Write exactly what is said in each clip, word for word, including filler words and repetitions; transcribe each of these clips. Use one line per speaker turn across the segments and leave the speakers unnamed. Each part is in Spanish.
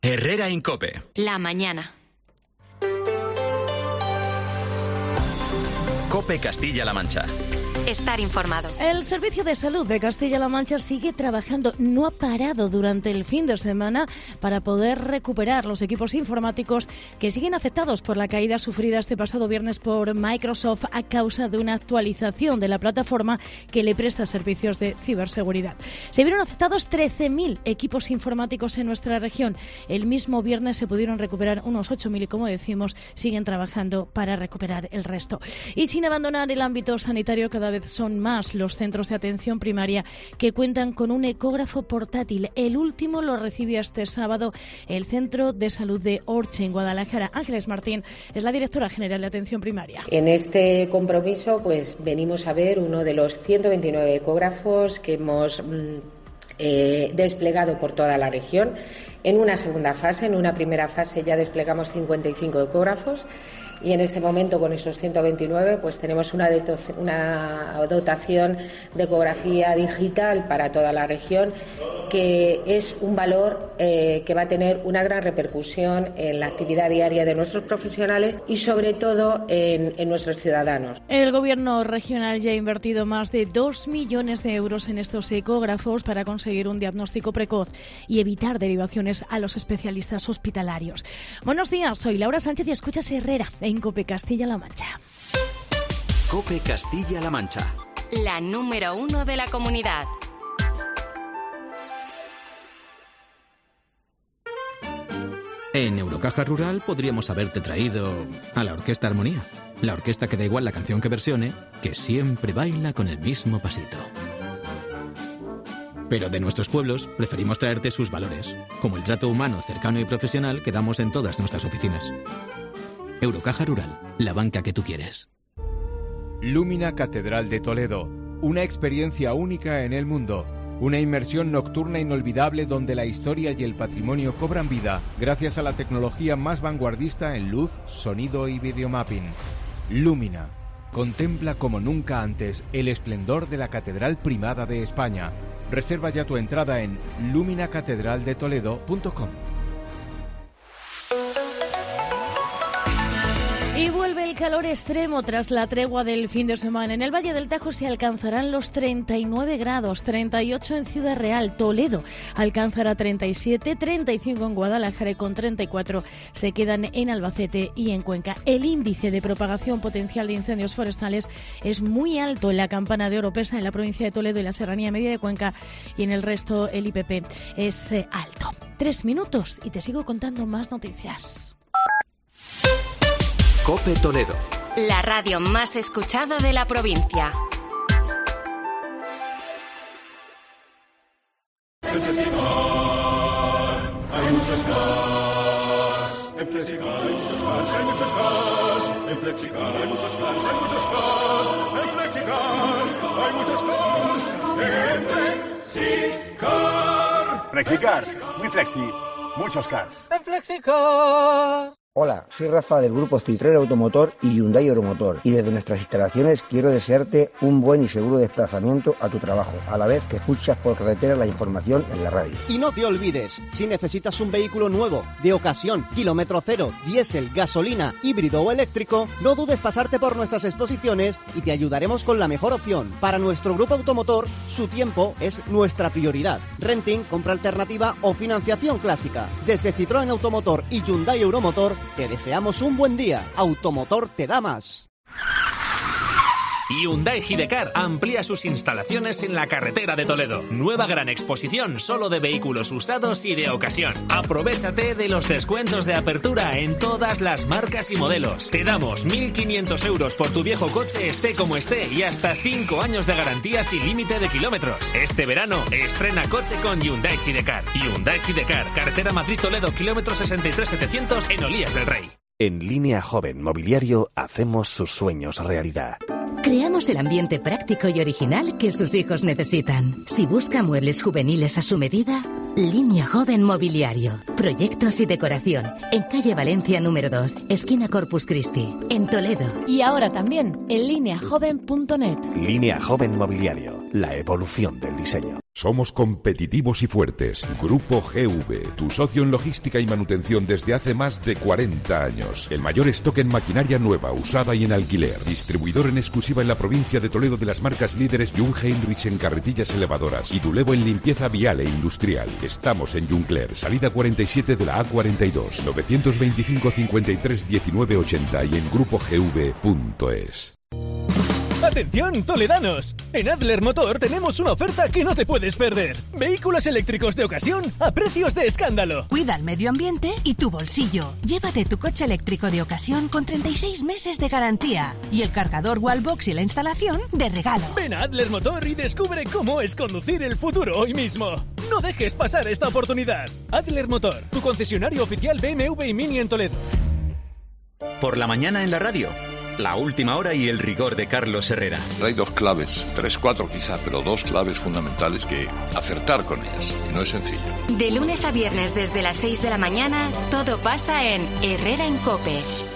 Herrera en COPE.
La mañana.
COPE Castilla-La Mancha.
Estar informado.
El Servicio de Salud de Castilla-La Mancha sigue trabajando, no ha parado durante el fin de semana para poder recuperar los equipos informáticos que siguen afectados por la caída sufrida este pasado viernes por Microsoft a causa de una actualización de la plataforma que le presta servicios de ciberseguridad. Se vieron afectados trece mil equipos informáticos en nuestra región. El mismo viernes se pudieron recuperar unos ocho mil y, como decimos, siguen trabajando para recuperar el resto. Y sin abandonar el ámbito sanitario, cada vez son más los centros de atención primaria que cuentan con un ecógrafo portátil. El último lo recibió este sábado el Centro de Salud de Orche, en Guadalajara. Ángeles Martín es la directora general de atención primaria.
En este compromiso pues venimos a ver uno de los ciento veintinueve ecógrafos que hemos mmm, eh, desplegado por toda la región. En una segunda fase, en una primera fase ya desplegamos cincuenta y cinco ecógrafos. Y en este momento, con esos ciento veintinueve, pues tenemos una, una dotación de ecografía digital para toda la región, que es un valor eh, que va a tener una gran repercusión en la actividad diaria de nuestros profesionales y, sobre todo, en, en nuestros ciudadanos.
El Gobierno regional ya ha invertido más de dos millones de euros en estos ecógrafos para conseguir un diagnóstico precoz y evitar derivaciones a los especialistas hospitalarios. Buenos días, soy Laura Sánchez y escuchas Herrera en COPE Castilla-La Mancha.
COPE Castilla-La Mancha.
La número uno de la comunidad.
En Eurocaja Rural podríamos haberte traído a la Orquesta Armonía. La orquesta que da igual la canción que versione, que siempre baila con el mismo pasito. Pero de nuestros pueblos preferimos traerte sus valores, como el trato humano, cercano y profesional que damos en todas nuestras oficinas. Eurocaja Rural, la banca que tú quieres.
Lumina Catedral de Toledo, una experiencia única en el mundo. Una inmersión nocturna inolvidable donde la historia y el patrimonio cobran vida gracias a la tecnología más vanguardista en luz, sonido y videomapping. Lumina. Contempla como nunca antes el esplendor de la Catedral Primada de España. Reserva ya tu entrada en lumina catedral de toledo punto com.
Y vuelve el calor extremo tras la tregua del fin de semana. En el Valle del Tajo se alcanzarán los treinta y nueve grados, treinta y ocho en Ciudad Real. Toledo alcanzará treinta y siete, treinta y cinco en Guadalajara y con treinta y cuatro se quedan en Albacete y en Cuenca. El índice de propagación potencial de incendios forestales es muy alto en la Campana de Oropesa, en la provincia de Toledo y la Serranía Media de Cuenca, y en el resto el I P P es eh, alto. Tres minutos y te sigo contando más noticias.
COPE Toledo.
La radio más escuchada de la provincia.
En Flexicar hay muchos cars. En Flexicar hay muchos cars, hay muchos cars. En Flexicar hay muchos cars, hay muchos cars. En Flexicar hay muchos cars. En Flexicar.
Flexicar, muy flexi, muchos cars.
En Flexicar.
Hola, soy Rafa del grupo Citroën Automotor y Hyundai Euromotor, y desde nuestras instalaciones quiero desearte un buen y seguro desplazamiento a tu trabajo, a la vez que escuchas por carretera la información en la radio.
Y no te olvides, si necesitas un vehículo nuevo, de ocasión, kilómetro cero, diésel, gasolina, híbrido o eléctrico, no dudes pasarte por nuestras exposiciones y te ayudaremos con la mejor opción. Para nuestro grupo automotor, su tiempo es nuestra prioridad. Renting, compra alternativa o financiación clásica. Desde Citroën Automotor y Hyundai Euromotor, te deseamos un buen día. Automotor te da más.
Hyundai Gidecar amplía sus instalaciones en la carretera de Toledo. Nueva gran exposición solo de vehículos usados y de ocasión. Aprovéchate de los descuentos de apertura en todas las marcas y modelos. Te damos mil quinientos euros por tu viejo coche, esté como esté, y hasta cinco años de garantía sin límite de kilómetros. Este verano estrena coche con Hyundai Gidecar. Hyundai Gidecar, carretera Madrid-Toledo, kilómetro sesenta y tres setecientos en Olías del Rey.
En Línea Joven Mobiliario hacemos sus sueños realidad.
Creamos el ambiente práctico y original que sus hijos necesitan. Si busca muebles juveniles a su medida, Línea Joven Mobiliario. Proyectos y decoración. En calle Valencia número dos, esquina Corpus Christi, en Toledo.
Y ahora también en línea joven punto net.
Línea Joven Mobiliario. La evolución del diseño.
Somos competitivos y fuertes. Grupo G V, tu socio en logística y manutención desde hace más de cuarenta años. El mayor stock en maquinaria nueva, usada y en alquiler. Distribuidor en exclusiva en la provincia de Toledo de las marcas líderes Jung Heinrich en carretillas elevadoras y Dulevo en limpieza vial e industrial. Estamos en Juncler, salida cuarenta y siete de la A cuarenta y dos, novecientos veinticinco cincuenta y tres diecinueve ochenta y en grupo g v punto es.
¡Atención, toledanos! En Adler Motor tenemos una oferta que no te puedes perder. Vehículos eléctricos de ocasión a precios de escándalo.
Cuida el medio ambiente y tu bolsillo. Llévate tu coche eléctrico de ocasión con treinta y seis meses de garantía. Y el cargador Wallbox y la instalación de regalo.
Ven a Adler Motor y descubre cómo es conducir el futuro hoy mismo. No dejes pasar esta oportunidad. Adler Motor, tu concesionario oficial B M W y Mini en Toledo.
Por la mañana en la radio. La última hora y el rigor de Carlos Herrera.
Hay dos claves, tres, cuatro quizá, pero dos claves fundamentales que acertar con ellas. Y no es sencillo.
De lunes a viernes desde las seis de la mañana, todo pasa en Herrera en COPE.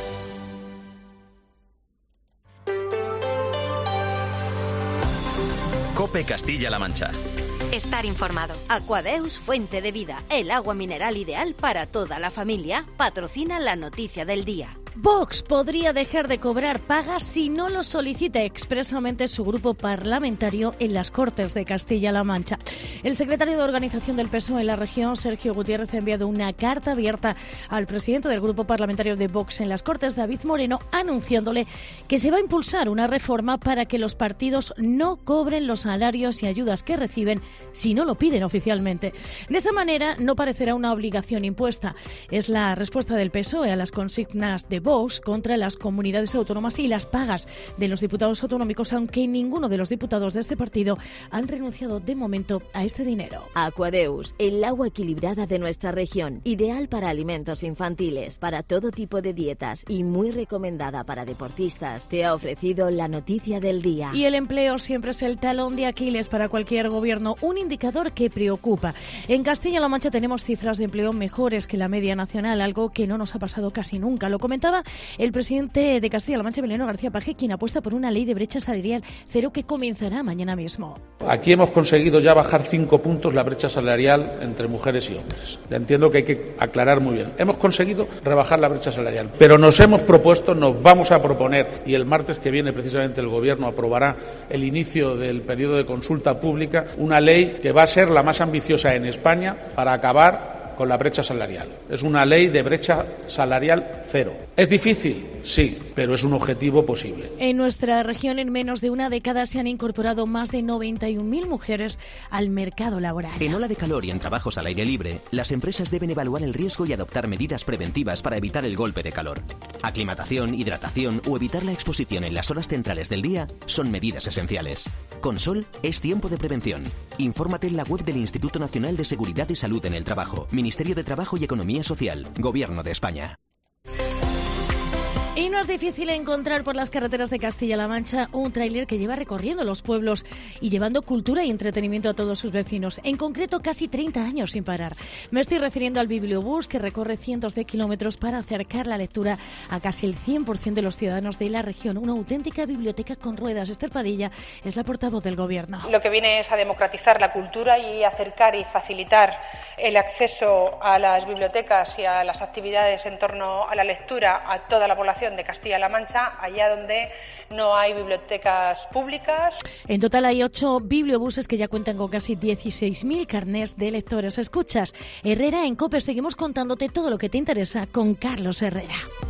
COPE Castilla-La Mancha.
Estar informado.
Aquadeus, fuente de vida, el agua mineral ideal para toda la familia, patrocina la noticia del día.
Vox podría dejar de cobrar pagas si no lo solicita expresamente su grupo parlamentario en las Cortes de Castilla-La Mancha. El secretario de Organización del P S O E en la región, Sergio Gutiérrez, ha enviado una carta abierta al presidente del grupo parlamentario de Vox en las Cortes, David Moreno, anunciándole que se va a impulsar una reforma para que los partidos no cobren los salarios y ayudas que reciben si no lo piden oficialmente. De esta manera no parecerá una obligación impuesta. Es la respuesta del P S O E a las consignas de Vox contra las comunidades autónomas y las pagas de los diputados autonómicos, aunque ninguno de los diputados de este partido han renunciado de momento a este dinero.
Aquadeus, el agua equilibrada de nuestra región, ideal para alimentos infantiles, para todo tipo de dietas y muy recomendada para deportistas, te ha ofrecido la noticia del día.
Y el empleo siempre es el talón de Aquiles para cualquier gobierno, un indicador que preocupa. En Castilla-La Mancha tenemos cifras de empleo mejores que la media nacional, algo que no nos ha pasado casi nunca. Lo comentaba el presidente de Castilla-La Mancha, Emiliano García Paje, quien apuesta por una ley de brecha salarial cero que comenzará mañana mismo.
Aquí hemos conseguido ya bajar cinco puntos la brecha salarial entre mujeres y hombres. Ya entiendo que hay que aclarar muy bien. Hemos conseguido rebajar la brecha salarial, pero nos hemos propuesto, nos vamos a proponer, y el martes que viene precisamente el Gobierno aprobará el inicio del periodo de consulta pública, una ley que va a ser la más ambiciosa en España para acabar con la brecha salarial. Es una ley de brecha salarial cero. ¿Es difícil? Sí, pero es un objetivo posible.
En nuestra región, en menos de una década, se han incorporado más de noventa y un mil mujeres al mercado laboral.
En ola de calor y en trabajos al aire libre, las empresas deben evaluar el riesgo y adoptar medidas preventivas para evitar el golpe de calor. Aclimatación, hidratación o evitar la exposición en las horas centrales del día son medidas esenciales. Con Sol es tiempo de prevención. Infórmate en la web del Instituto Nacional de Seguridad y Salud en el Trabajo, Ministerio de Trabajo y Economía Social, Gobierno de España.
Y no es difícil encontrar por las carreteras de Castilla-La Mancha un tráiler que lleva recorriendo los pueblos y llevando cultura y entretenimiento a todos sus vecinos, en concreto casi treinta años sin parar. Me estoy refiriendo al Bibliobús, que recorre cientos de kilómetros para acercar la lectura a casi el cien por ciento de los ciudadanos de la región. Una auténtica biblioteca con ruedas. Esther Padilla es la portavoz del Gobierno.
Lo que viene es a democratizar la cultura y acercar y facilitar el acceso a las bibliotecas y a las actividades en torno a la lectura a toda la población de Castilla-La Mancha, allá donde no hay bibliotecas públicas.
En total hay ocho bibliobuses que ya cuentan con casi dieciséis mil carnés de lectores. Escuchas Herrera en COPE. Seguimos contándote todo lo que te interesa con Carlos Herrera.